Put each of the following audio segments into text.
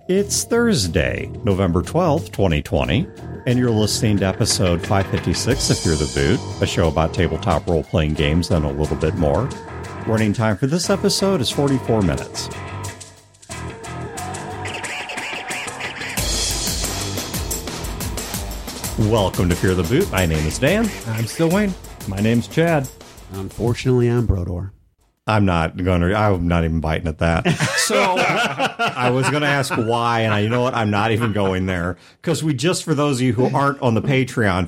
It's Thursday, November 12th, 2020, and you're listening to episode 556 of Fear the Boot, a show about tabletop role-playing games and a little bit more. Running time for this episode is 44 minutes. Welcome to Fear the Boot. My name is Dan. I'm still Wayne. My name's Chad. Unfortunately, I'm Brodor. I'm not even biting at that. So I was going to ask why, and you know what? I'm not even going there. Because for those of you who aren't on the Patreon,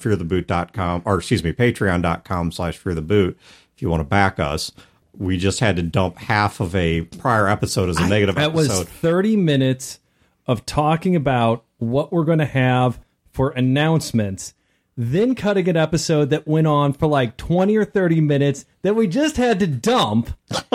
patreon.com/feartheboot, if you want to back us, we just had to dump half of a prior episode as a negative that episode. That was 30 minutes of talking about what we're going to have for announcements, then cutting an episode that went on for like 20 or 30 minutes that we just had to dump.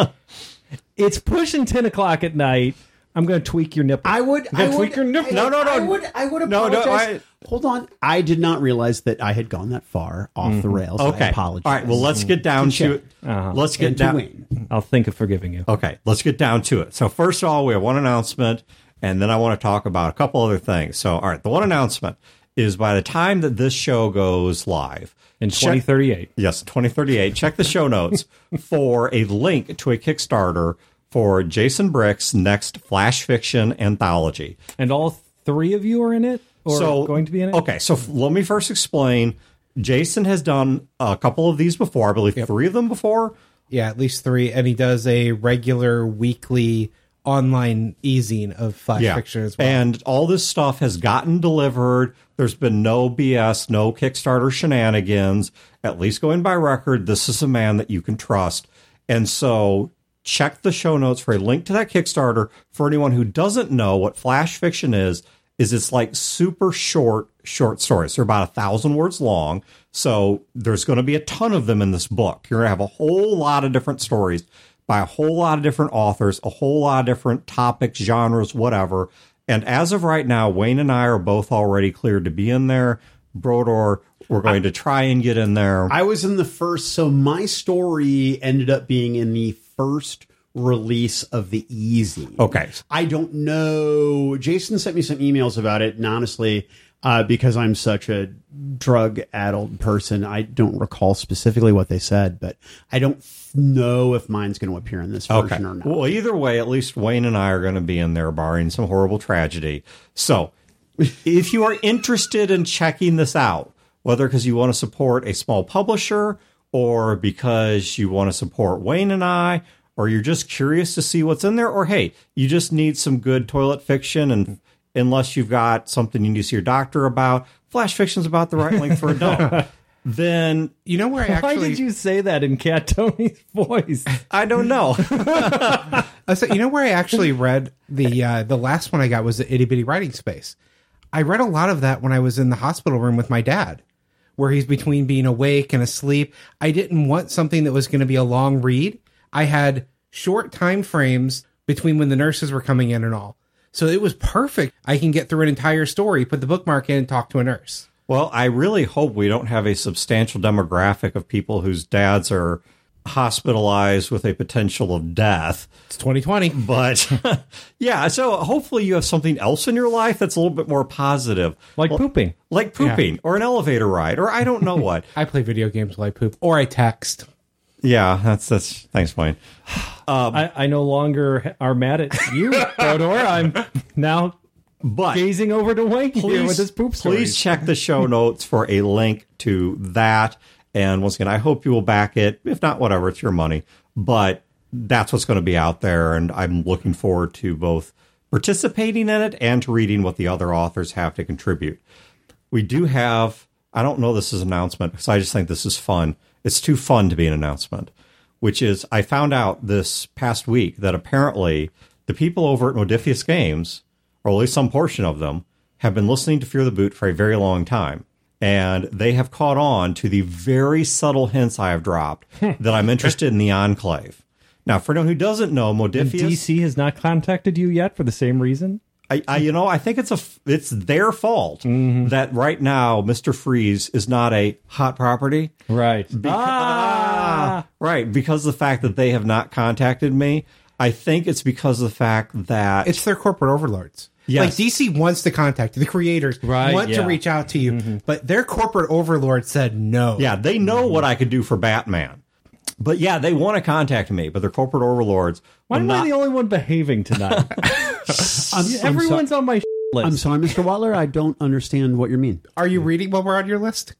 It's pushing 10 o'clock at night. I'm going to tweak your nipple. I would tweak your nipple. No. I would apologize. Hold on. I did not realize that I had gone that far off the rails. Okay. I apologize. All right. Well, let's get down to it. Let's get down. Wayne. I'll think of forgiving you. Okay. Let's get down to it. So first of all, we have one announcement, and then I want to talk about a couple other things. So, all right. The one announcement is by the time that this show goes live in 2038. Yes, 2038. Check the show notes for a link to a Kickstarter for Jason Brick's next Flash Fiction anthology. And all three of you are in it? Or going to be in it? Okay, so let me first explain. Jason has done a couple of these before. I believe 3 of them before. Yeah, at least 3. And he does a regular weekly online easing of Flash Fiction as well. And all this stuff has gotten delivered. There's been no BS, no Kickstarter shenanigans. At least going by record, this is a man that you can trust. And so check the show notes for a link to that Kickstarter. For anyone who doesn't know what Flash Fiction is it's like super short stories. They're about 1,000 words long. So there's going to be a ton of them in this book. You're going to have a whole lot of different stories by a whole lot of different authors, a whole lot of different topics, genres, whatever. And as of right now, Wayne and I are both already cleared to be in there. Brodor, we're going to try and get in there. I was in the first, so my story ended up being in the first release of the easy. Okay. I don't know. Jason sent me some emails about it, and honestly, because I'm such a drug-addled person, I don't recall specifically what they said, but I don't know if mine's going to appear in this version or not. Well, either way, at least Wayne and I are going to be in there, barring some horrible tragedy. So if you are interested in checking this out, whether because you want to support a small publisher or because you want to support Wayne and I, or you're just curious to see what's in there, or hey, you just need some good toilet fiction, and unless you've got something you need to see your doctor about, Flash Fiction's about the right length for a dump. Then you know where Why did you say that in Cat Tony's voice? I don't know. So you know where I actually read the last one I got was the Itty Bitty Writing Space. I read a lot of that when I was in the hospital room with my dad, where he's between being awake and asleep. I didn't want something that was going to be a long read. I had short time frames between when the nurses were coming in and all. So it was perfect. I can get through an entire story, put the bookmark in, and talk to a nurse. Well, I really hope we don't have a substantial demographic of people whose dads are hospitalized with a potential of death. It's 2020. But yeah, so hopefully you have something else in your life that's a little bit more positive. Like pooping. Like pooping, or an elevator ride, or I don't know what. I play video games while I poop, or I text. Yeah, that's thanks, Wayne. I no longer are mad at you, Brodor. I'm now gazing over to Wayne here with his poop stories. Please check the show notes for a link to that. And once again, I hope you will back it. If not, whatever, it's your money. But that's what's going to be out there, and I'm looking forward to both participating in it and to reading what the other authors have to contribute. We do have, I don't know this is an announcement, because I just think this is fun. It's too fun to be an announcement, which is I found out this past week that apparently the people over at Modiphius Games, or at least some portion of them, have been listening to Fear the Boot for a very long time. And they have caught on to the very subtle hints I have dropped that I'm interested in the Enclave. Now, for anyone who doesn't know, Modiphius... And DC has not contacted you yet for the same reason? I think it's their fault that right now Mr. Freeze is not a hot property. Right. Right, because of the fact that they have not contacted me. I think it's because of the fact that... It's their corporate overlords. Yes. Like DC wants to contact you. The creators Right, want to yeah. reach out to you, but their corporate overlord said no. Yeah, they know what I could do for Batman. But yeah, they want to contact me, but their corporate overlords Why will am not. I the only one behaving tonight? Everyone's on my list. I'm sorry, Mr. Waller. I don't understand what you mean. Are you reading what we're on your list?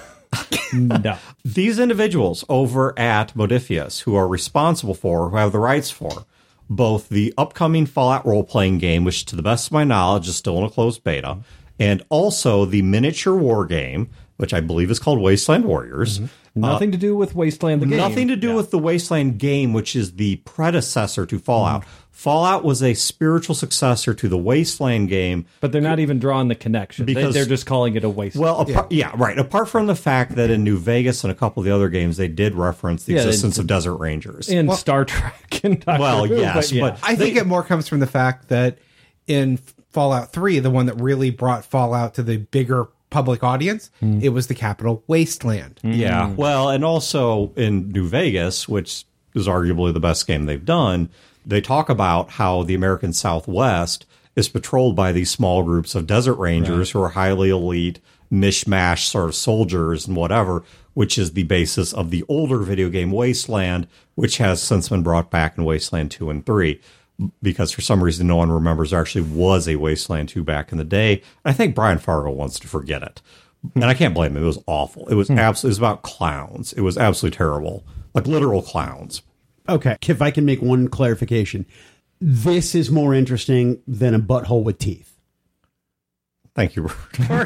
No. These individuals over at Modifius who are responsible for, who have the rights for, both the upcoming Fallout role-playing game, which to the best of my knowledge is still in a closed beta, and also the miniature war game, which I believe is called Wasteland Warriors. Nothing to do with Wasteland the game. Nothing to do with the Wasteland game, which is the predecessor to Fallout. Fallout was a spiritual successor to the Wasteland game. But they're not even drawing the connection. Because- They're just calling it a Wasteland. Well, right. Apart from the fact that in New Vegas and a couple of the other games, they did reference the Yeah, existence of Desert Rangers. in Star Trek and Doctor Well, Who, yes, yeah. but I think it more comes from the fact that in Fallout 3, the one that really brought Fallout to the bigger public audience, it was the capital Wasteland. Yeah. Well, and also in New Vegas, which is arguably the best game they've done, they talk about how the American Southwest is patrolled by these small groups of desert rangers who are highly elite, mishmash sort of soldiers and whatever, which is the basis of the older video game Wasteland, which has since been brought back in Wasteland 2 and 3. Because for some reason no one remembers there actually was a Wasteland 2 back in the day. I think Brian Fargo wants to forget it. And I can't blame him. It was awful. It was absolutely, it was about clowns. It was absolutely terrible. Like literal clowns. Okay, if I can make one clarification. This is more interesting than a butthole with teeth. Thank you, Robert.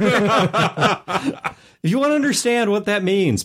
If you want to understand what that means,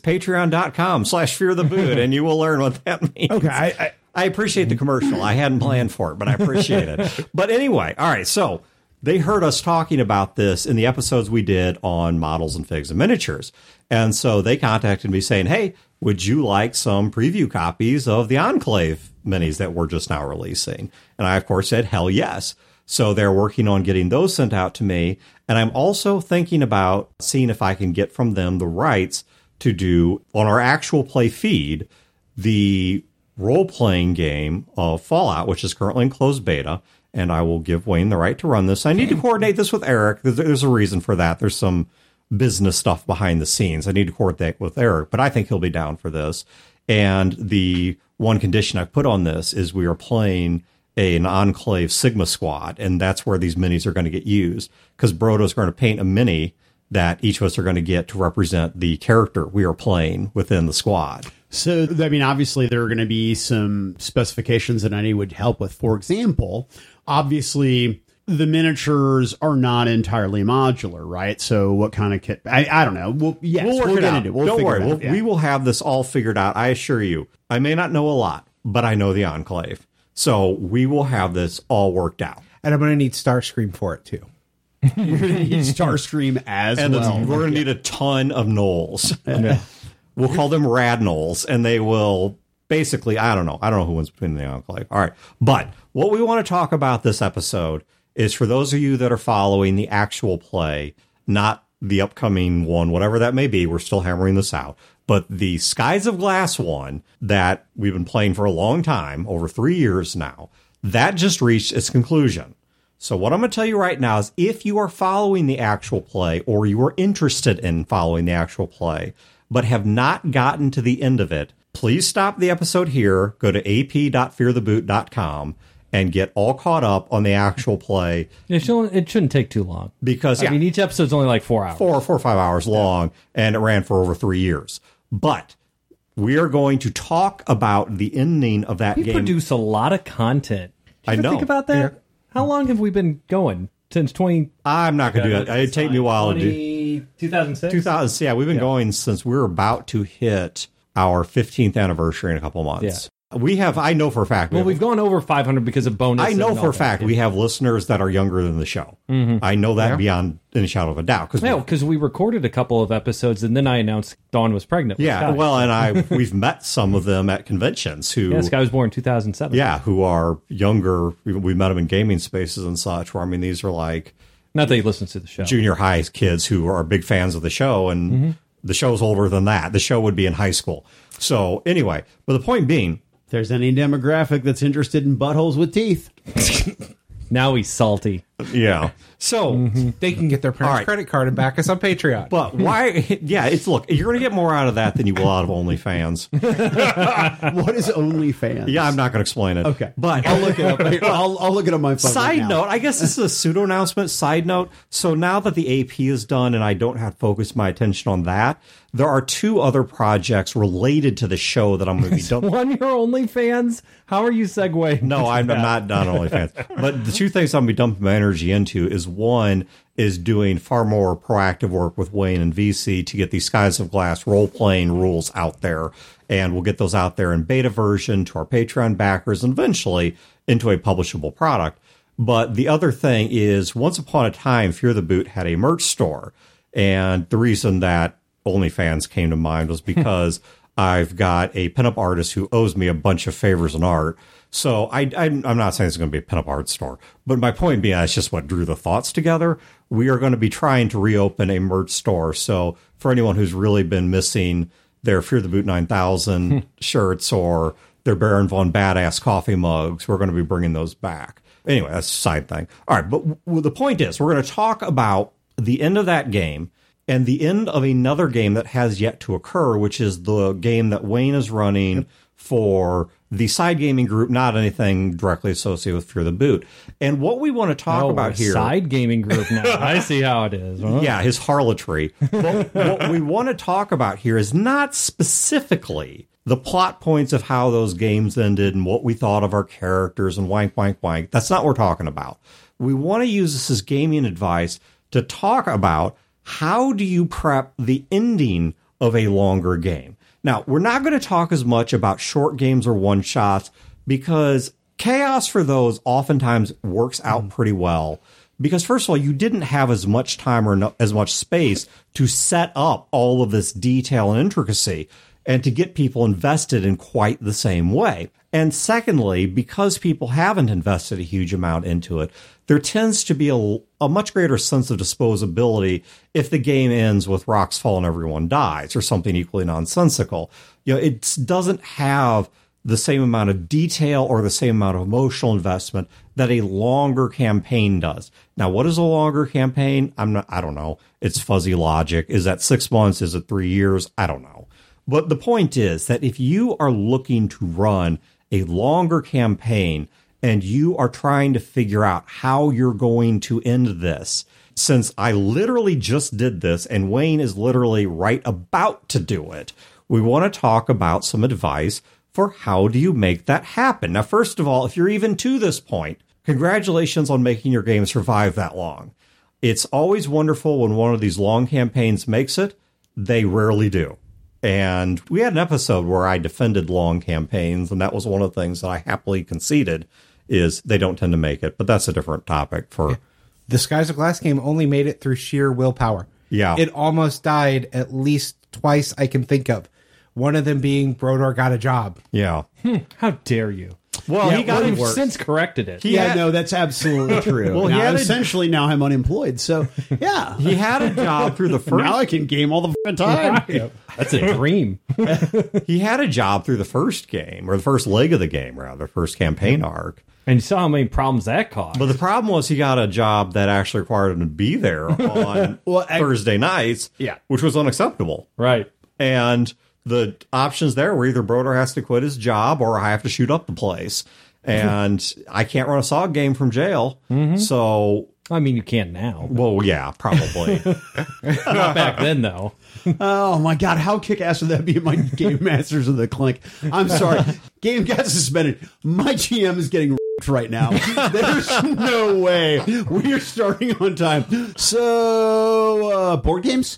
patreon.com/feartheboot, and you will learn what that means. Okay, I appreciate the commercial. I hadn't planned for it, but I appreciate it. But anyway, all right. So they heard us talking about this in the episodes we did on models and figs and miniatures. And so they contacted me saying, hey, would you like some preview copies of the Enclave minis that we're just now releasing? And I, of course, said, hell yes. So they're working on getting those sent out to me. And I'm also thinking about seeing if I can get from them the rights to do on our actual play feed the role-playing game of Fallout, which is currently in closed beta, and I will give Wayne the right to run this. I need to coordinate this with Eric. There's a reason for that. There's some business stuff behind the scenes. I need to coordinate with Eric, but I think he'll be down for this. And the one condition I put on this is we are playing an Enclave Sigma squad, and that's where these minis are going to get used, because Brodo's going to paint a mini that each of us are going to get to represent the character we are playing within the squad. So, I mean, obviously there are going to be some specifications that I need would help with. For example, obviously the miniatures are not entirely modular, right? So what kind of kit? I don't know. We'll work it out. We'll Don't figure worry. it out. Yeah. We will have this all figured out. I assure you. I may not know a lot, but I know the Enclave. So we will have this all worked out. And I'm going to need Starscream for it, too. You're going to need Starscream as And well. we're going to need a ton of Knolls. We'll call them Rad Knolls, and they will basically, I don't know who wins between the Enclave. All right. But what we want to talk about this episode is for those of you that are following the actual play, not the upcoming one, whatever that may be. We're still hammering this out. But the Skies of Glass one that we've been playing for a long time, over 3 years now, that just reached its conclusion. So what I'm going to tell you right now is if you are following the actual play or you are interested in following the actual play, but have not gotten to the end of it, please stop the episode here, go to ap.feartheboot.com and get all caught up on the actual play. It shouldn't take too long. Because, I mean, each episode's only like 4 hours. 4 or 5 hours long, and it ran for over 3 years. But we are going to talk about the ending of that We game. produce a lot of content. I know. Think about that. Yeah. How long have we been going? Since 20... I'm not going to do that. It'd take me a while to do. 2006? 2000. Yeah, we've been going since we're about to hit our 15th anniversary in a couple months. We have, I know for a fact. Well, we've gone over 500 because of bonus. I know for a fact we have listeners that are younger than the show. I know that beyond any shadow of a doubt. Because we recorded a couple of episodes and then I announced Dawn was pregnant. with Yeah, Sky. well, and we've met some of them at conventions who... Yeah, Sky was born in 2007. Yeah, who are younger. We met them in gaming spaces and such, where, I mean, these are like Not that he listens to the show. junior high kids who are big fans of the show, and the show's older than that. The show would be in high school. So anyway, but the point being... If there's any demographic that's interested in buttholes with teeth. Now he's salty. Yeah. So, They can get their parents' All right. credit card and back us on Patreon. but why? Yeah, it's look. You're going to get more out of that than you will out of OnlyFans. What is OnlyFans? Yeah, I'm not going to explain it. Okay. But I'll look it up. I'll look it up on my phone. right side now. note, I guess this is a pseudo announcement. Side note. So now that the AP is done and I don't have to focus my attention on that, there are 2 other projects related to the show that I'm going to be done. On your OnlyFans? How are you segueing? No, I'm not done OnlyFans. But the 2 things I'm going to be dumping my energy into is one is doing far more proactive work with Wayne and VC to get these Skies of Glass role-playing rules out there. And we'll get those out there in beta version to our Patreon backers and eventually into a publishable product. But the other thing is, once upon a time, Fear the Boot had a merch store. And the reason that OnlyFans came to mind was because I've got a pinup artist who owes me a bunch of favors in art. So I'm not saying it's going to be a pinup art store, but my point being, that's just what drew the thoughts together. We are going to be trying to reopen a merch store. So for anyone who's really been missing their Fear the Boot 9000 shirts or their Baron Von Badass coffee mugs, we're going to be bringing those back. Anyway, that's a side thing. All right, but the point is, we're going to talk about the end of that game and the end of another game that has yet to occur, which is the game that Wayne is running for the side gaming group, not anything directly associated with Fear the Boot. And what we want to talk about here... Side gaming group now. I see how it is. Huh? Yeah, his harlotry. But what we want to talk about here is not specifically the plot points of how those games ended and what we thought of our characters and wank, wank, wank. That's not what we're talking about. We want to use this as gaming advice to talk about how do you prep the ending of a longer game. Now, we're not going to talk as much about short games or one-shots because chaos for those oftentimes works out pretty well. Because, first of all, you didn't have as much time or as much space to set up all of this detail and intricacy and to get people invested in quite the same way. And secondly, because people haven't invested a huge amount into it, there tends to be a much greater sense of disposability if the game ends with rocks fall and everyone dies or something equally nonsensical. You know, it doesn't have the same amount of detail or the same amount of emotional investment that a longer campaign does. Now, what is a longer campaign? I don't know. It's fuzzy logic. Is that 6 months? Is it 3 years? I don't know. But the point is that if you are looking to run a longer campaign and you are trying to figure out how you're going to end this, since I literally just did this and Wayne is literally right about to do it, we want to talk about some advice for how do you make that happen. Now, first of all, if you're even to this point, congratulations on making your game survive that long. It's always wonderful when one of these long campaigns makes it. They rarely do. And we had an episode where I defended long campaigns, and that was one of the things that I happily conceded is they don't tend to make it. But that's a different topic for... The Skies of Glass game only made it through sheer willpower. Yeah. It almost died at least twice I can think of. One of them being Brodor got a job. Yeah. How dare you? Well, he got We've it work. since corrected it. No, that's absolutely true. Well, now, essentially, now I'm unemployed. So, yeah. He had a job through the first... Now I can game all the fucking time. That's a dream. He had a job through the first game, or the first leg of the game, rather, first campaign arc. And you saw how many problems that caused. But the problem was he got a job that actually required him to be there on Thursday nights, which was unacceptable. Right. And the options there were either Brodor has to quit his job or I have to shoot up the place. And I can't run a SOG game from jail. So... I mean, you can now. Well, yeah, probably. Not back then, though. Oh, my God. How kick-ass would that be in my Game Masters of the Clink? I'm sorry. Game got suspended. My GM is getting right now. There's no way we are starting on time. So, board games?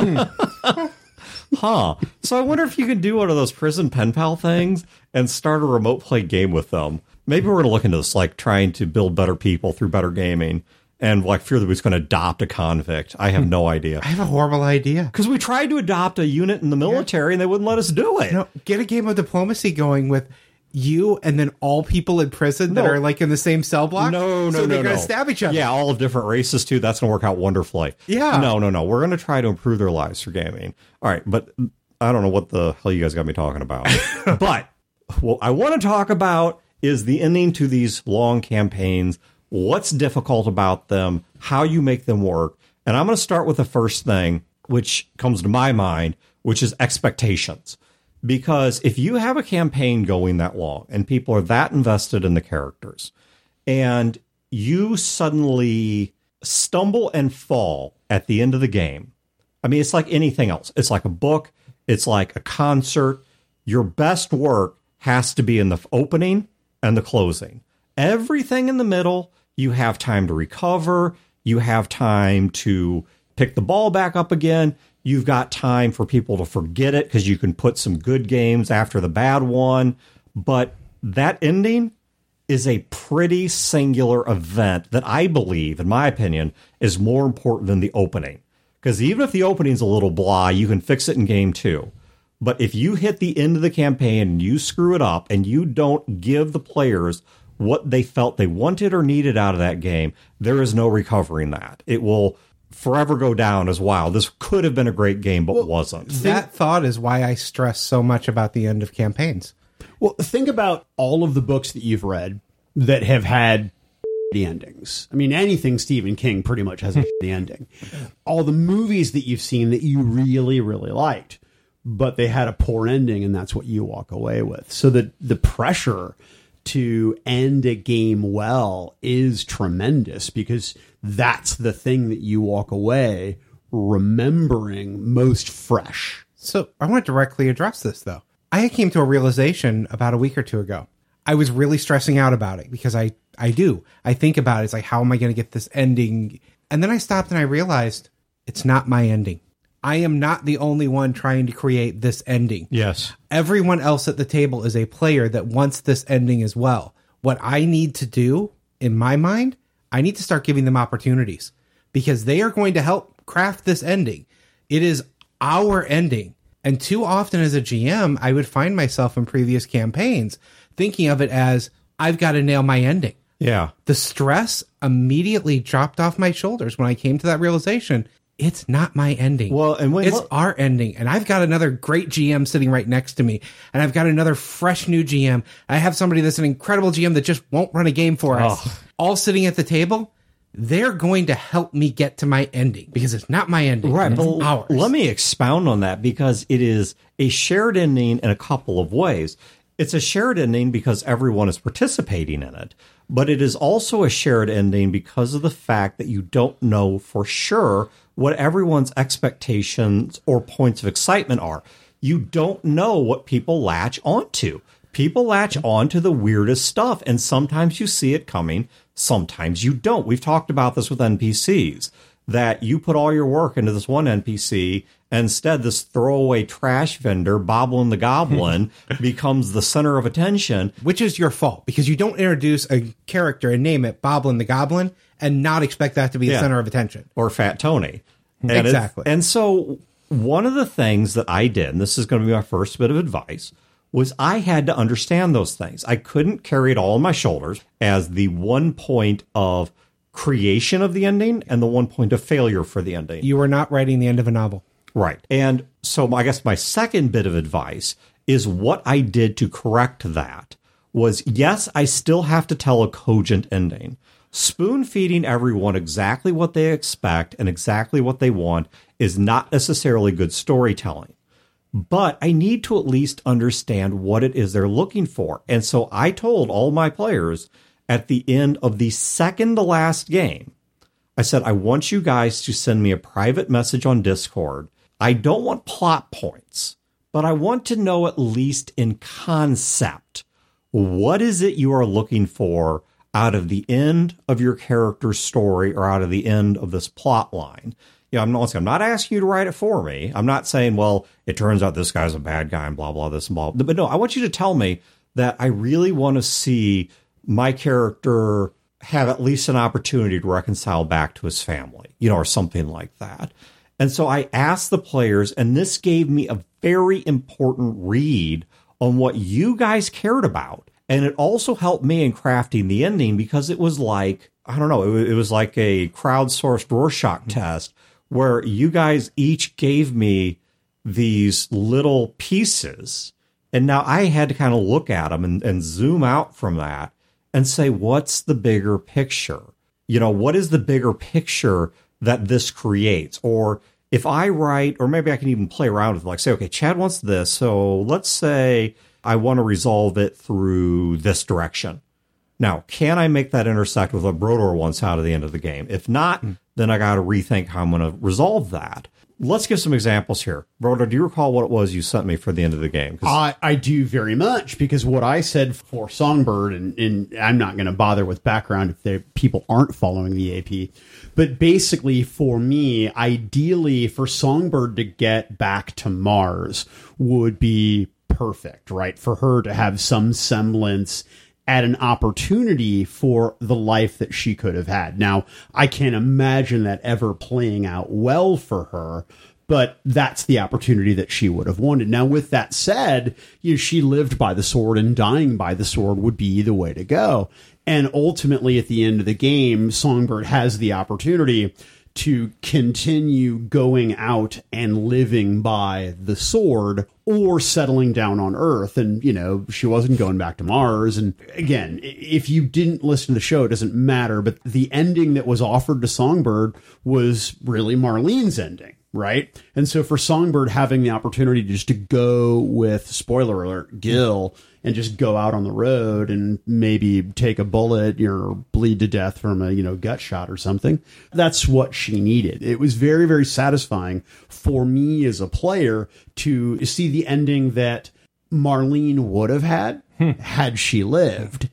Huh. So I wonder if you can do one of those prison pen pal things and start a remote play game with them. Maybe we're going to look into this, like trying to build better people through better gaming. And like Fear the Boot's going to adopt a convict. I have no idea. I have a horrible idea. Because we tried to adopt a unit in the military and they wouldn't let us do it. No, get a game of diplomacy going with you and then all people in prison that are like in the same cell block. No, so they're going to stab each other. Yeah, all different races too. That's going to work out wonderfully. Yeah. No. We're going to try to improve their lives through gaming. All right, but I don't know what the hell you guys got me talking about. But what I want to talk about is the ending to these long campaigns what's difficult about them, how you make them work. And I'm going to start with the first thing, which comes to my mind, which is expectations. Because if you have a campaign going that long and people are that invested in the characters, and you suddenly stumble and fall at the end of the game, I mean, it's like anything else. It's like a book. It's like a concert. Your best work has to be in the opening and the closing. Everything in the middle, you have time to recover. You have time to pick the ball back up again. You've got time for people to forget it because you can put some good games after the bad one. But that ending is a pretty singular event that I believe, in my opinion, is more important than the opening. Because even if the opening's a little blah, you can fix it in game 2. But if you hit the end of the campaign and you screw it up and you don't give the players what they felt they wanted or needed out of that game, there is no recovering that. It will forever go down as, wow, this could have been a great game, but wasn't. That thought is why I stress so much about the end of campaigns. Well, think about all of the books that you've read that have had the endings. I mean, anything Stephen King pretty much has a the ending. All the movies that you've seen that you really, really liked, but they had a poor ending, and that's what you walk away with. So the pressure to end a game well is tremendous, because that's the thing that you walk away remembering most fresh. So I want to directly address this, though. I came to a realization about a week or two ago. I was really stressing out about it because I think about it. It's like, how am I going to get this ending? And then I stopped and I realized it's not my ending. I am not the only one trying to create this ending. Yes. Everyone else at the table is a player that wants this ending as well. What I need to do, in my mind, I need to start giving them opportunities, because they are going to help craft this ending. It is our ending. And too often as a GM, I would find myself in previous campaigns thinking of it as, I've got to nail my ending. Yeah. The stress immediately dropped off my shoulders when I came to that realization. It's not my ending. Well, and it's our ending. And I've got another great GM sitting right next to me. And I've got another fresh new GM. I have somebody that's an incredible GM that just won't run a game for us. All sitting at the table. They're going to help me get to my ending, because it's not my ending. Right. It's But ours. let me expound on that, because it is a shared ending in a couple of ways. It's a shared ending because everyone is participating in it, but it is also a shared ending because of the fact that you don't know for sure what everyone's expectations or points of excitement are. You don't know what people latch onto. People latch onto the weirdest stuff, and sometimes you see it coming, sometimes you don't. We've talked about this with NPCs, that you put all your work into this one NPC, and instead this throwaway trash vendor, Boblin the Goblin, becomes the center of attention. Which is your fault, because you don't introduce a character and name it Boblin the Goblin and not expect that to be the center of attention. Or Fat Tony. And Exactly. And so one of the things that I did, and this is going to be my first bit of advice, was I had to understand those things. I couldn't carry it all on my shoulders as the one point of creation of the ending and the one point of failure for the ending. You are not writing the end of a novel. Right. And so I guess my second bit of advice is what I did to correct that was, yes, I still have to tell a cogent ending. Spoon feeding everyone exactly what they expect and exactly what they want is not necessarily good storytelling. But I need to at least understand what it is they're looking for. And so I told all my players at the end of the second to last game, I said, I want you guys to send me a private message on Discord. I don't want plot points, but I want to know, at least in concept, what is it you are looking for out of the end of your character's story or out of the end of this plot line. You know, I'm not asking you to write it for me. I'm not saying, well, it turns out this guy's a bad guy and blah, blah, this and blah. But no, I want you to tell me that I really want to see my character have at least an opportunity to reconcile back to his family, you know, or something like that. And so I asked the players, and this gave me a very important read on what you guys cared about. And it also helped me in crafting the ending, because it was like, I don't know, it was like a crowdsourced Rorschach test where you guys each gave me these little pieces. And now I had to kind of look at them and zoom out from that and say, what's the bigger picture? What is the bigger picture that this creates? Or if I write, or maybe I can even play around with it, like say, okay, Chad wants this. So let's say I want to resolve it through this direction. Now, can I make that intersect with what Brodor wants out of the end of the game? If not, then I got to rethink how I'm going to resolve that. Let's give some examples here. Brodor, do you recall what it was you sent me for the end of the game? I do very much, because what I said for Songbird, and I'm not going to bother with background if people aren't following the AP, but basically for me, ideally for Songbird to get back to Mars would be perfect, right? For her to have some semblance at an opportunity for the life that she could have had. Now, I can't imagine that ever playing out well for her, but that's the opportunity that she would have wanted. Now, with that said, she lived by the sword, and dying by the sword would be the way to go. And ultimately, at the end of the game, Songbird has the opportunity to continue going out and living by the sword, or settling down on Earth. And, she wasn't going back to Mars. And again, if you didn't listen to the show, it doesn't matter. But the ending that was offered to Songbird was really Marlene's ending, right? And so for Songbird having the opportunity just to go with, spoiler alert, Gil, and just go out on the road and maybe take a bullet or bleed to death from a, gut shot or something. That's what she needed. It was very, very satisfying for me as a player to see the ending that Marlene would have had she lived,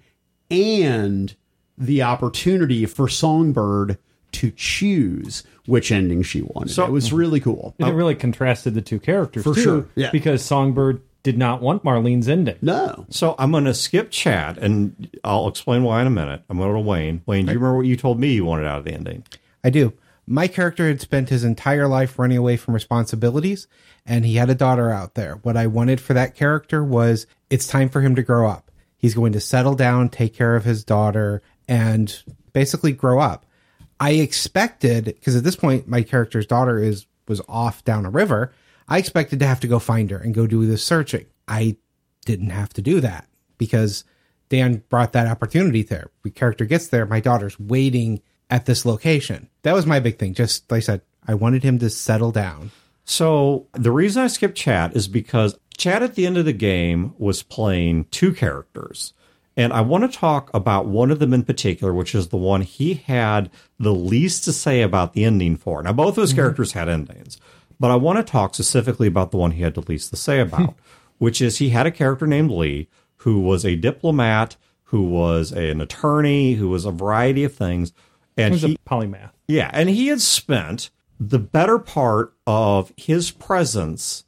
and the opportunity for Songbird to choose which ending she wanted. So it was really cool. And it really contrasted the two characters, for too, sure. Yeah. Because Songbird did not want Marlene's ending. No. So I'm going to skip Chad, and I'll explain why in a minute. I'm going to Wayne. Wayne, do you remember what you told me you wanted out of the ending? I do. My character had spent his entire life running away from responsibilities, and he had a daughter out there. What I wanted for that character was, it's time for him to grow up. He's going to settle down, take care of his daughter, and basically grow up. I expected, because at this point my character's daughter was off down a river, I expected to have to go find her and go do the searching. I didn't have to do that, because Dan brought that opportunity there. The character gets there, my daughter's waiting at this location. That was my big thing. Just like I said, I wanted him to settle down. So the reason I skipped Chad is because Chad at the end of the game was playing two characters. And I want to talk about one of them in particular, which is the one he had the least to say about the ending for. Now, both of his characters had endings, but I want to talk specifically about the one he had the least to say about, which is he had a character named Lee, who was a diplomat, who was an attorney, who was a variety of things. And he was a polymath. Yeah, and he had spent the better part of his presence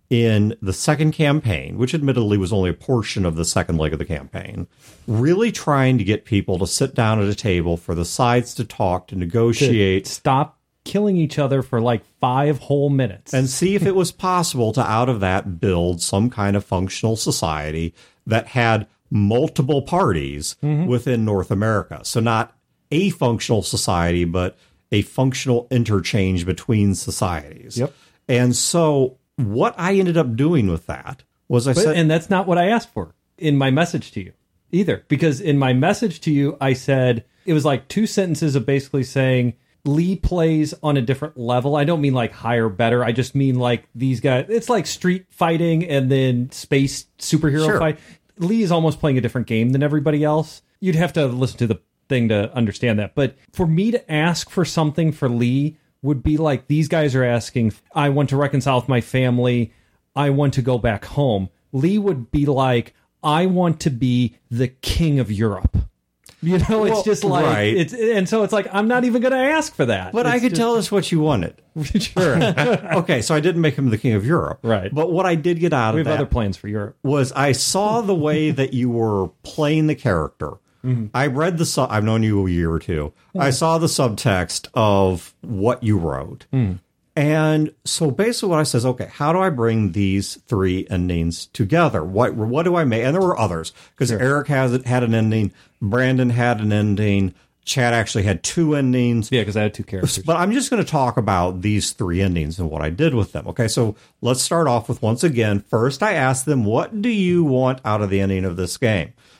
in the second campaign, which admittedly was only a portion of the second leg of the campaign, really trying to get people to sit down at a table for the sides to talk, to negotiate. To stop killing each other for like 5 whole minutes. And see if it was possible to, out of that, build some kind of functional society that had multiple parties within North America. So not a functional society, but a functional interchange between societies. Yep. And so what I ended up doing with that was and that's not what I asked for in my message to you either, because in my message to you, I said, it was like 2 sentences of basically saying Lee plays on a different level. I don't mean like higher, better. I just mean like these guys, it's like street fighting and then space superhero fight. Lee is almost playing a different game than everybody else. You'd have to listen to the thing to understand that. But for me to ask for something for Lee would be like these guys are asking, I want to reconcile with my family. I want to go back home. Lee would be like, I want to be the king of Europe. It's just like, and so it's like, I'm not even going to ask for that. But I could tell us what you wanted. Sure. Okay, so I didn't make him the king of Europe. Right. But what I did get out of that. We have other plans for Europe. Was I saw the way that you were playing the character. I read the I've known you a year or two. I saw the subtext of what you wrote. And so basically what I said is, okay, how do I bring these 3 endings together? What do I make? And there were others, because Eric had an ending, Brandon had an ending, Chad actually had 2 endings. Yeah, because I had 2 characters. But I'm just going to talk about these 3 endings and what I did with them. Okay, so let's start off with, once again, first I asked them, what do you want out of the ending of this game?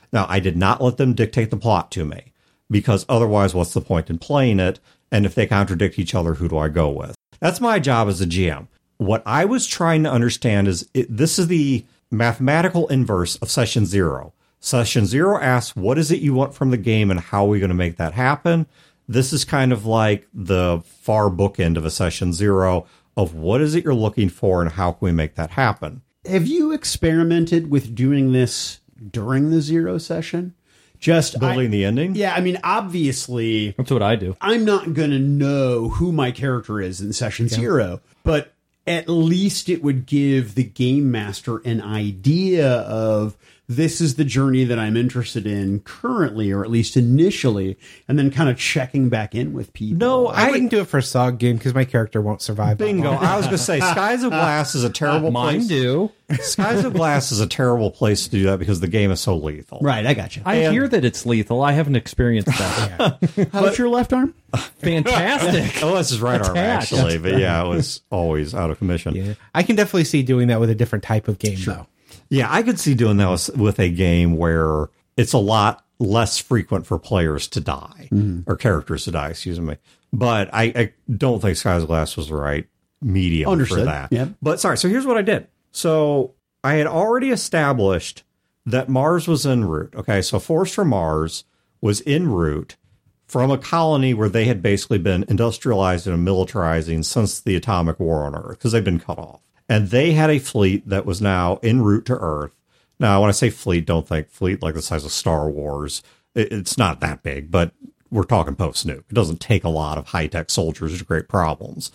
Now, I did not let them dictate the plot to me, because otherwise, what's the point in playing it? And if they contradict each other, who do I go with? That's my job as a GM. What I was trying to understand is this is the mathematical inverse of session 0. Session 0 asks, what is it you want from the game and how are we going to make that happen? This is kind of like the far bookend of a session 0 of what is it you're looking for and how can we make that happen? Have you experimented with doing this during the 0 session? Just building the ending? Yeah, I mean, obviously, That's what I do. I'm not going to know who my character is in session 0, but at least it would give the game master an idea of this is the journey that I'm interested in currently, or at least initially, and then kind of checking back in with people. No, I wouldn't do it for a SOG game because my character won't survive. Bingo. I was going to say, Skies of Glass is a terrible Mine place. do. Skies of Glass is a terrible place to do that because the game is so lethal. Right, I got you. I hear that it's lethal. I haven't experienced that. How's your left arm? Fantastic. Oh, that's his right arm, Attached. actually. But yeah, it was always out of commission. Yeah. I can definitely see doing that with a different type of game, though. Yeah, I could see doing that with a game where it's a lot less frequent for players to die, or characters to die, excuse me. But I don't think Skies of Glass was the right medium Understood. for that. Yep. But sorry, so here's what I did. So I had already established that Mars was en route. Okay, so Forrester Mars was en route from a colony where they had basically been industrializing and militarizing since the atomic war on Earth, because they've been cut off. And they had a fleet that was now en route to Earth. Now, when I say fleet, don't think fleet like the size of Star Wars. It's not that big, but we're talking post-nuke. It doesn't take a lot of high-tech soldiers to create problems.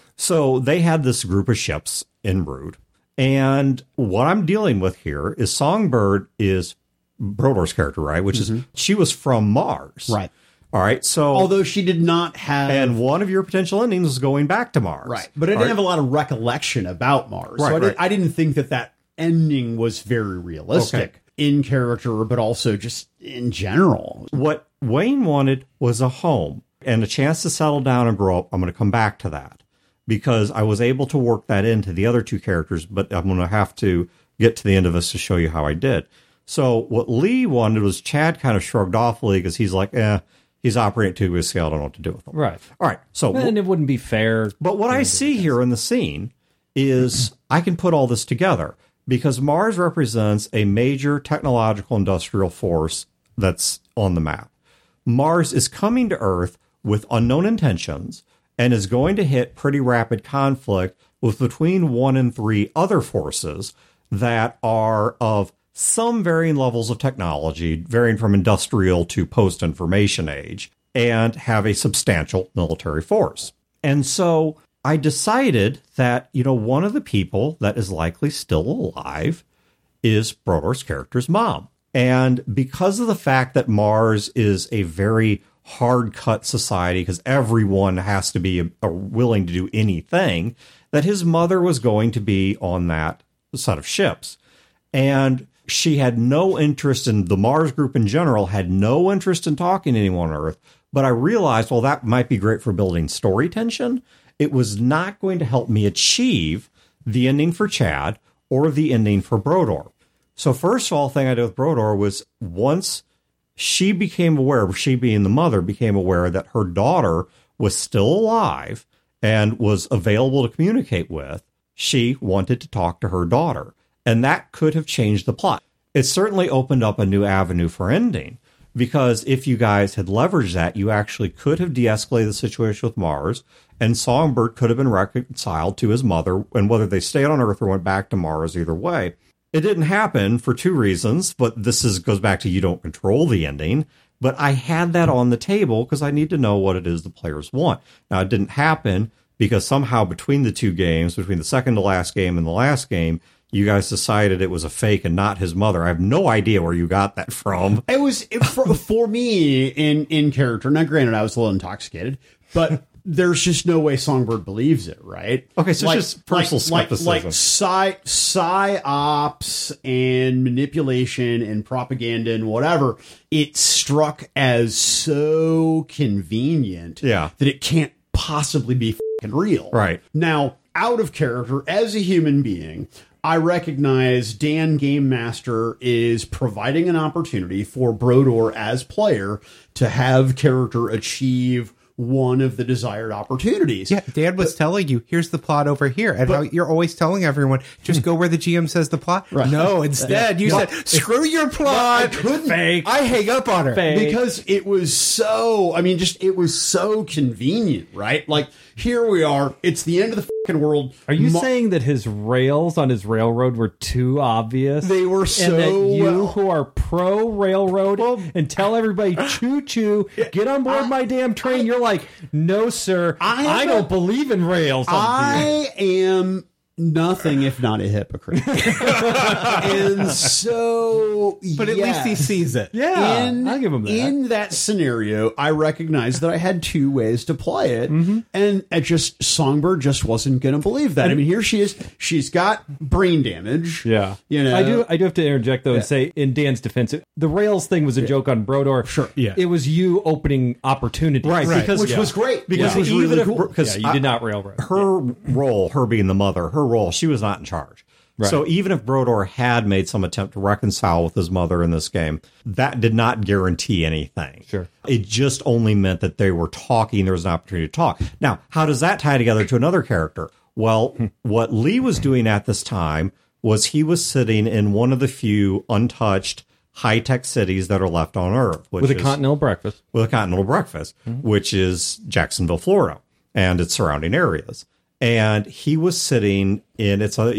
So they had this group of ships en route. And what I'm dealing with here is Songbird is Brodor's character, right? Which is, she was from Mars. Right. All right. So, Although she did not have... and one of your potential endings was going back to Mars. Right, but I didn't have a lot of recollection about Mars. Right, so right. I didn't think that ending was very realistic in character, but also just in general. What Wayne wanted was a home and a chance to settle down and grow up. I'm going to come back to that because I was able to work that into the other two characters, but I'm going to have to get to the end of this to show you how I did. So what Lee wanted was Chad kind of shrugged off Lee because he's like, he's operating to his scale. I don't know what to do with him. Right. All right. So, And it wouldn't be fair. but what I see here in the scene is I can put all this together because Mars represents a major technological industrial force that's on the map. Mars is coming to Earth with unknown intentions and is going to hit pretty rapid conflict with between 1 and 3 other forces that are of some varying levels of technology, varying from industrial to post-information age, and have a substantial military force. And so I decided that, one of the people that is likely still alive is Brodor's character's mom. And because of the fact that Mars is a very hard-cut society, because everyone has to be willing to do anything, that his mother was going to be on that set of ships. And she had no interest in the Mars group in general, had no interest in talking to anyone on Earth. But I realized, well, that might be great for building story tension. It was not going to help me achieve the ending for Chad or the ending for Brodor. So first of all, the thing I did with Brodor was once she became aware, she being the mother, became aware that her daughter was still alive and was available to communicate with, she wanted to talk to her daughter. And that could have changed the plot. It certainly opened up a new avenue for ending, because if you guys had leveraged that, you actually could have de-escalated the situation with Mars, and Songbird could have been reconciled to his mother, and whether they stayed on Earth or went back to Mars, either way. It didn't happen for 2 reasons, but this goes back to you don't control the ending. But I had that on the table because I need to know what it is the players want. Now, it didn't happen because somehow between the 2 games, between the second to last game and the last game, you guys decided it was a fake and not his mother. I have no idea where you got that from. It was for me in character. Now, granted, I was a little intoxicated, but there's just no way Songbird believes it, right? Okay, so it's just personal skepticism. Like psyops and manipulation and propaganda and whatever, it struck as so convenient that it can't possibly be fucking real. Right. Now, out of character, as a human being, I recognize Dan Game Master is providing an opportunity for Brodor as player to have character achieve one of the desired opportunities. Yeah, Dad was telling you, here's the plot over here. And how you're always telling everyone, just go where the GM says the plot. Right. No, instead, you said, screw your plot. I couldn't. Fake. I hang up on her. Fake. Because it was so, it was so convenient, right? Like, here we are. It's the end of the fucking world. Are you saying that his rails on his railroad were too obvious? They were so and that you well- who are pro railroad and tell everybody choo choo, get on board my damn train. You're like, no, sir, I don't believe in rails. I am nothing if not a hypocrite. And so, But at least he sees it. Yeah, I'll give him that. In that scenario, I recognized that I had two ways to play it, and Songbird just wasn't going to believe that. I mean, here she is. She's got brain damage. Yeah, you know. I do have to interject though and say, in Dan's defense, the rails thing was a joke on Brodor. Sure, yeah. It was you opening opportunities, Right. Because which was great. Because Yeah. even really if cool. because Yeah, you did not railroad. her role, her being the mother, her role, she was not in charge. Right. So even if Brodor had made some attempt to reconcile with his mother in this game, that did not guarantee anything. Sure. It just only meant that they were talking. There was an opportunity to talk. Now, how does that tie together to another character? Well, what Lee was doing at this time was he was sitting in one of the few untouched high-tech cities that are left on Earth. Which with a is, continental breakfast. with a continental breakfast, which is Jacksonville, Florida, and its surrounding areas. And he was sitting in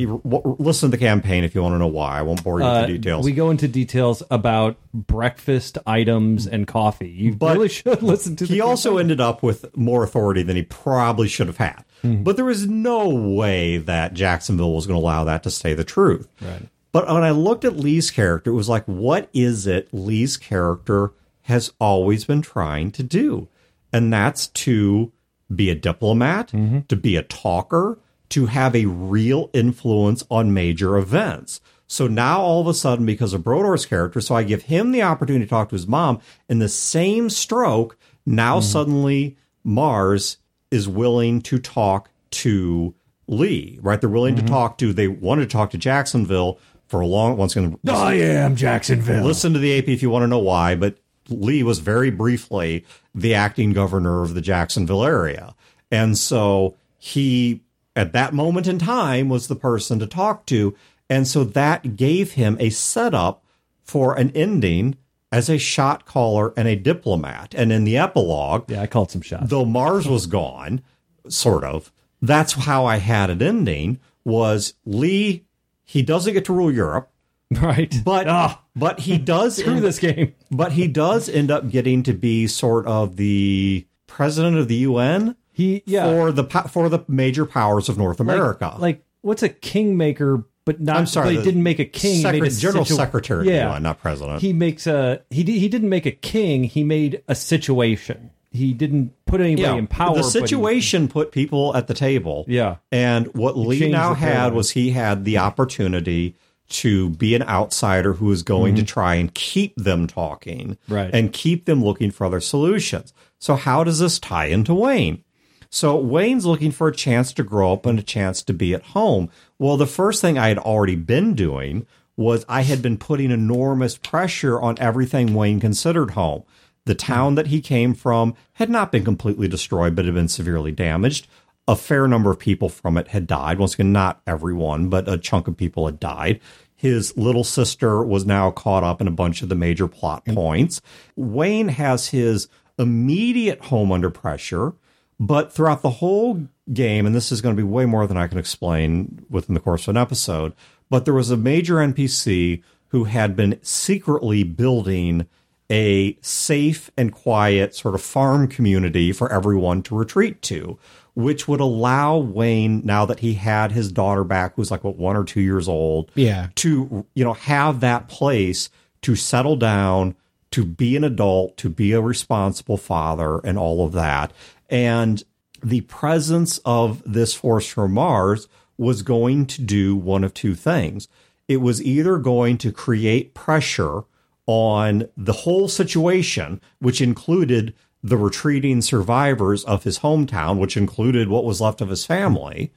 listen to the campaign if you want to know why. I won't bore you with the details. We go into details about breakfast items and coffee. You really should listen to. He also ended up with more authority than he probably should have had. But there was no way that Jacksonville was going to allow that to stay the truth. Right. But when I looked at Lee's character, it was like, what is it Lee's character has always been trying to do? And that's to be a diplomat, to be a talker, to have a real influence on major events. So now all of a sudden, because of Brodor's character, so I give him the opportunity to talk to his mom in the same stroke. Now suddenly Mars is willing to talk to Lee, right? They're willing to talk to, they wanted to talk to Jacksonville for a long, once again, I am Jacksonville. listen to the AP if you want to know why, but Lee was very briefly the acting governor of the Jacksonville area. And so he, at that moment in time, was the person to talk to. And so that gave him a setup for an ending as a shot caller and a diplomat. And in the epilogue, Yeah, I called some shots. though Mars was gone, sort of, that's how I had it ending, was Lee, he doesn't get to rule Europe. Right. But he does Screw this game. But he does end up getting to be sort of the president of the UN for the major powers of North America. Like what's a kingmaker? But not. I'm sorry, But he didn't make a king. He made a General Secretary of the Yeah. UN, not president. He makes a. He didn't make a king. He made a situation. He didn't put anybody in power. The but situation put people at the table. Yeah. And what Lee changed now the had paradigm. was he had the opportunity to be an outsider who was going to try and keep them talking Right. and keep them looking for other solutions. So how does this tie into Wayne? So Wayne's looking for a chance to grow up and a chance to be at home. Well, the first thing I had already been doing was I had been putting enormous pressure on everything Wayne considered home. The town that he came from had not been completely destroyed, but had been severely damaged. A fair number of people from it had died. Once again, not everyone, but a chunk of people had died. His little sister was now caught up in a bunch of the major plot points. Wayne has his immediate home under pressure, but throughout the whole game, and this is going to be way more than I can explain within the course of an episode, but there was a major NPC who had been secretly building a safe and quiet sort of farm community for everyone to retreat to, which would allow Wayne, now that he had his daughter back, who's like, 1 or 2 years old, to, have that place to settle down, to be an adult, to be a responsible father, and all of that. And the presence of this force from Mars was going to do one of two things. It was either going to create pressure on the whole situation, which included the retreating survivors of his hometown, which included what was left of his family,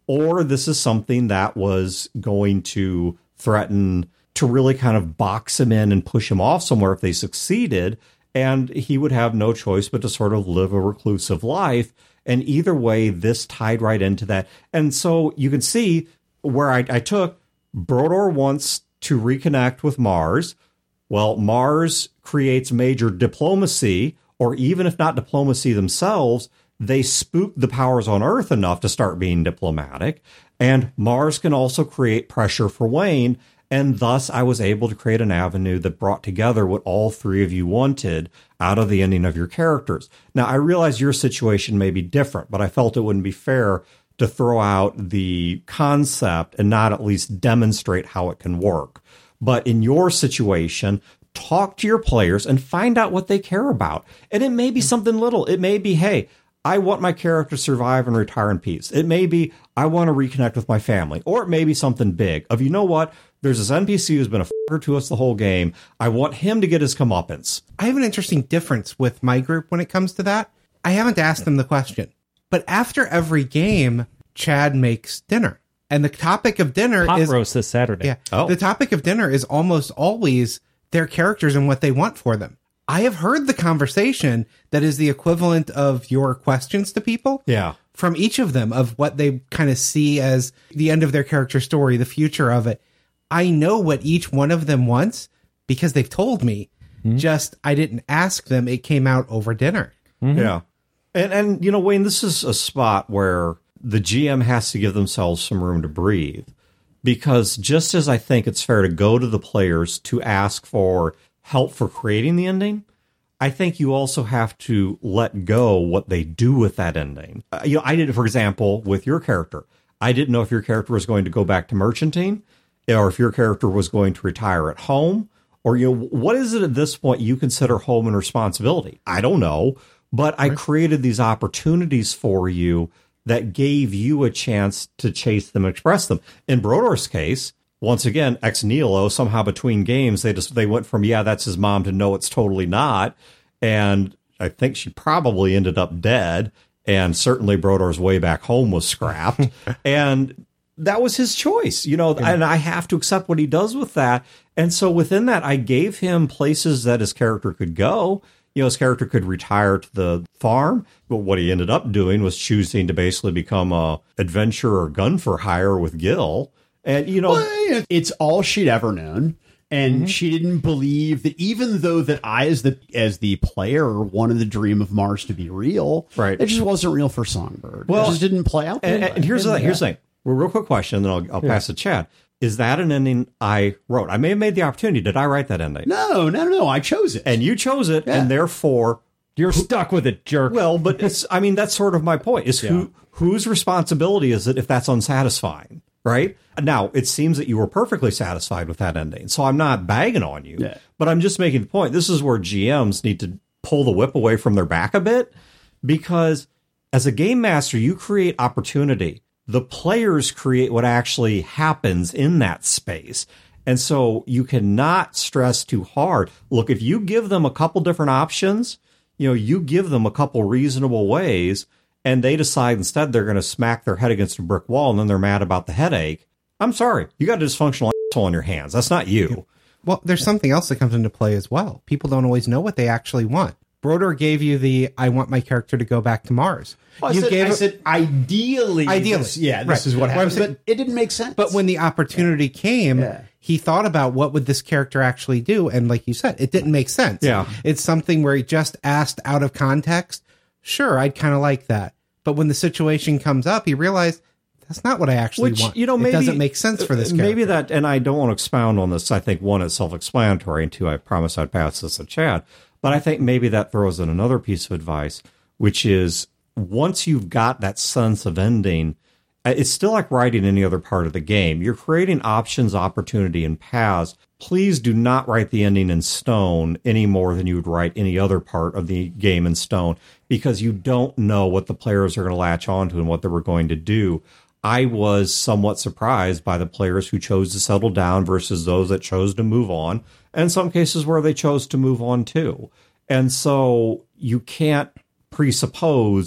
or this is something that was going to threaten to really kind of box him in and push him off somewhere if they succeeded, and he would have no choice but to sort of live a reclusive life. And either way, this tied right into that. And so you can see where I took Brodor wants to reconnect with Mars. Well, Mars creates major diplomacy, or even if not diplomacy themselves, they spook the powers on Earth enough to start being diplomatic. And Mars can also create pressure for Wayne. And thus, I was able to create an avenue that brought together what all three of you wanted out of the ending of your characters. Now, I realize your situation may be different, but I felt it wouldn't be fair to throw out the concept and not at least demonstrate how it can work. But in your situation, talk to your players and find out what they care about. And it may be something little. It may be, hey, I want my character to survive and retire in peace. It may be, I want to reconnect with my family. Or it may be something big of, you know what? There's this NPC who's been a fucker to us the whole game. I want him to get his comeuppance. I have an interesting difference with my group when it comes to that. I haven't asked them the question. But after every game, Chad makes dinner. And the topic of dinner Pot is... roast this Saturday. Yeah. Oh. The topic of dinner is almost always their characters and what they want for them. I have heard the conversation that is the equivalent of your questions to people. Yeah. From each of them of what they kind of see as the end of their character story, the future of it. I know what each one of them wants because they've told me. Just I didn't ask them. It came out over dinner. Yeah. And you know, Wayne, this is a spot where the GM has to give themselves some room to breathe. Because just as I think it's fair to go to the players to ask for help for creating the ending, I think you also have to let go what they do with that ending. You know, I did it, for example, with your character. I didn't know if your character was going to go back to merchanting, or if your character was going to retire at home, or, you know, what is it at this point you consider home and responsibility? I don't know, but I created these opportunities for you that gave you a chance to chase them, express them. In Brodor's case, once again, ex nihilo, somehow between games, they went from, yeah, that's his mom, to no, it's totally not. And I think she probably ended up dead. And certainly Brodor's way back home was scrapped. And that was his choice, you know, and I have to accept what he does with that. And so within that, I gave him places that his character could go. You know, his character could retire to the farm, but what he ended up doing was choosing to basically become a adventurer, gun for hire with Gil. And, you know, well, it's all she'd ever known. And she didn't believe that, even though that I, as the player, wanted the dream of Mars to be real, right? It just wasn't real for Songbird. Well, it just didn't play out. And here's the thing. Well, real quick question, then I'll pass to Chad. Is that an ending I wrote? I may have made the opportunity. Did I write that ending? No. I chose it. And you chose it, and therefore... You're stuck with it, jerk. Well, but it's, I mean, that's sort of my point, is whose responsibility is it if that's unsatisfying, right? Now, it seems that you were perfectly satisfied with that ending, so I'm not bagging on you, but I'm just making the point. This is where GMs need to pull the whip away from their back a bit, because as a game master, you create opportunity. The players create what actually happens in that space. And so you cannot stress too hard. Look, if you give them a couple different options, you know, you give them a couple reasonable ways, and they decide instead they're going to smack their head against a brick wall, and then they're mad about the headache. I'm sorry. You got a dysfunctional asshole on your hands. That's not you. Well, there's something else that comes into play as well. People don't always know what they actually want. Brodor gave you the, I want my character to go back to Mars. I said ideally. This is what happens, but it didn't make sense. But when the opportunity came, he thought about what would this character actually do, and like you said, it didn't make sense. Yeah. It's something where he just asked out of context. Sure, I'd kind of like that. But when the situation comes up, he realized that's not what I actually want. You know, maybe, it doesn't make sense for this character. Maybe that, and I don't want to expound on this. I think, one, it's self-explanatory, and two, I promise I'd pass this to Chad. But I think maybe that throws in another piece of advice, which is, once you've got that sense of ending, it's still like writing any other part of the game. You're creating options, opportunity, and paths. Please do not write the ending in stone any more than you would write any other part of the game in stone, because you don't know what the players are going to latch onto and what they were going to do. I was somewhat surprised by the players who chose to settle down versus those that chose to move on, and some cases where they chose to move on too. And so you can't presuppose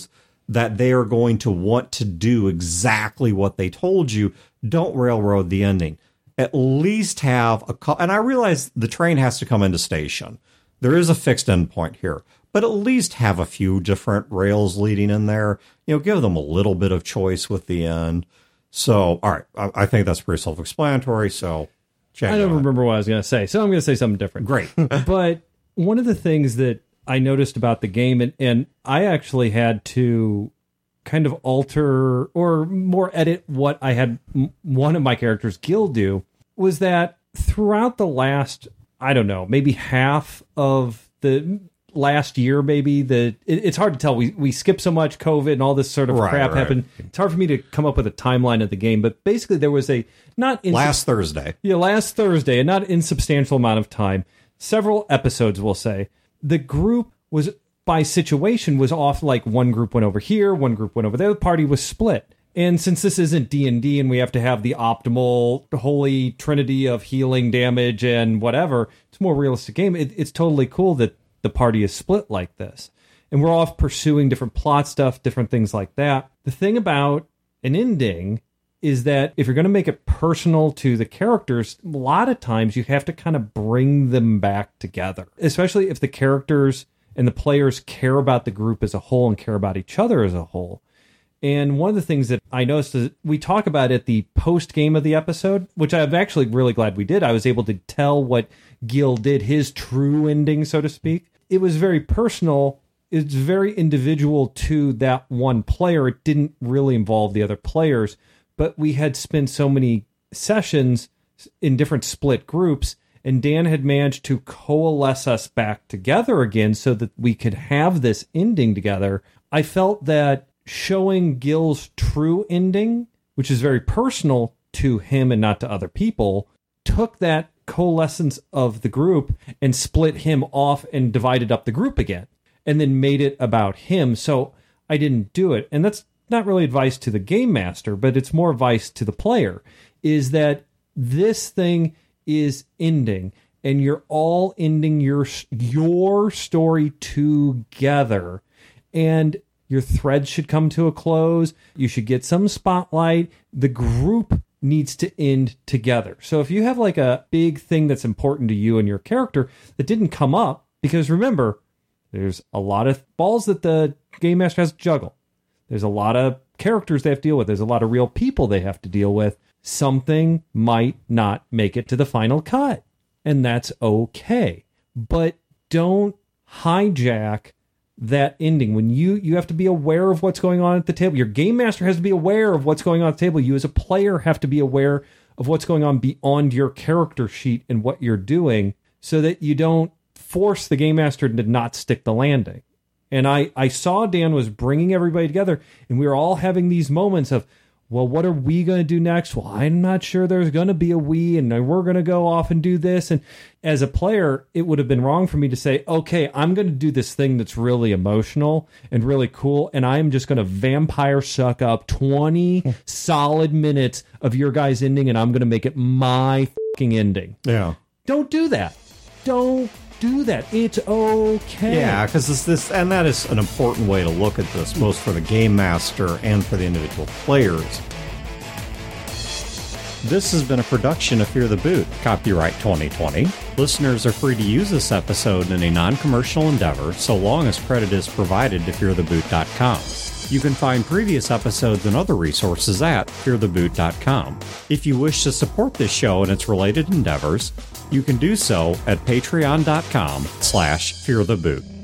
that they are going to want to do exactly what they told you, don't railroad the ending. At least have and I realize the train has to come into station. There is a fixed endpoint here, but at least have a few different rails leading in there. Give them a little bit of choice with the end. So, all right, I think that's pretty self-explanatory. So, I don't remember what I was going to say, so I'm going to say something different. Great. But one of the things that I noticed about the game, and I actually had to kind of alter or more edit what I had one of my characters, Gil, do, was that throughout the last, I don't know, maybe half of the last year, maybe, it's hard to tell. We skipped so much COVID and all this sort of crap happened. It's hard for me to come up with a timeline of the game, but basically there was a last Thursday, a not insubstantial amount of time, several episodes, we'll say. The group was, by situation, was off, like one group went over here, one group went over there, the party was split. And since this isn't D&D and we have to have the optimal holy trinity of healing, damage, and whatever, it's a more realistic game. It's totally cool that the party is split like this. And we're off pursuing different plot stuff, different things like that. The thing about an ending is that if you're going to make it personal to the characters, a lot of times you have to kind of bring them back together, especially if the characters and the players care about the group as a whole and care about each other as a whole. And one of the things that I noticed is we talk about at the post-game of the episode, which I'm actually really glad we did. I was able to tell what Gil did, his true ending, so to speak. It was very personal. It's very individual to that one player. It didn't really involve the other players, but we had spent so many sessions in different split groups, and Dan had managed to coalesce us back together again so that we could have this ending together. I felt that showing Gil's true ending, which is very personal to him and not to other people, took that coalescence of the group and split him off and divided up the group again, and then made it about him. So I didn't do it. And that's not really advice to the game master, but it's more advice to the player, is that this thing is ending, and you're all ending your story together. And your threads should come to a close. You should get some spotlight. The group needs to end together. So if you have like a big thing that's important to you and your character that didn't come up, because remember, there's a lot of balls that the game master has to juggle. There's a lot of characters they have to deal with. There's a lot of real people they have to deal with. Something might not make it to the final cut, and that's okay. But don't hijack that ending. When you have to be aware of what's going on at the table. Your game master has to be aware of what's going on at the table. You as a player have to be aware of what's going on beyond your character sheet and what you're doing, so that you don't force the game master to not stick the landing. And I saw Dan was bringing everybody together, and we were all having these moments of, well, what are we going to do next? Well, I'm not sure there's going to be a we, and we're going to go off and do this. And as a player, it would have been wrong for me to say, okay, I'm going to do this thing that's really emotional and really cool, and I'm just going to vampire suck up 20 solid minutes of your guys' ending, and I'm going to make it my fucking ending. Yeah. Don't do that. Don't do that. It's okay. Yeah, because this, and that is an important way to look at this, both for the game master and for the individual players. This has been a production of Fear the Boot, copyright 2020. Listeners are free to use this episode in a non-commercial endeavor, so long as credit is provided to feartheboot.com. You can find previous episodes and other resources at feartheboot.com. If you wish to support this show and its related endeavors, you can do so at patreon.com/feartheboot.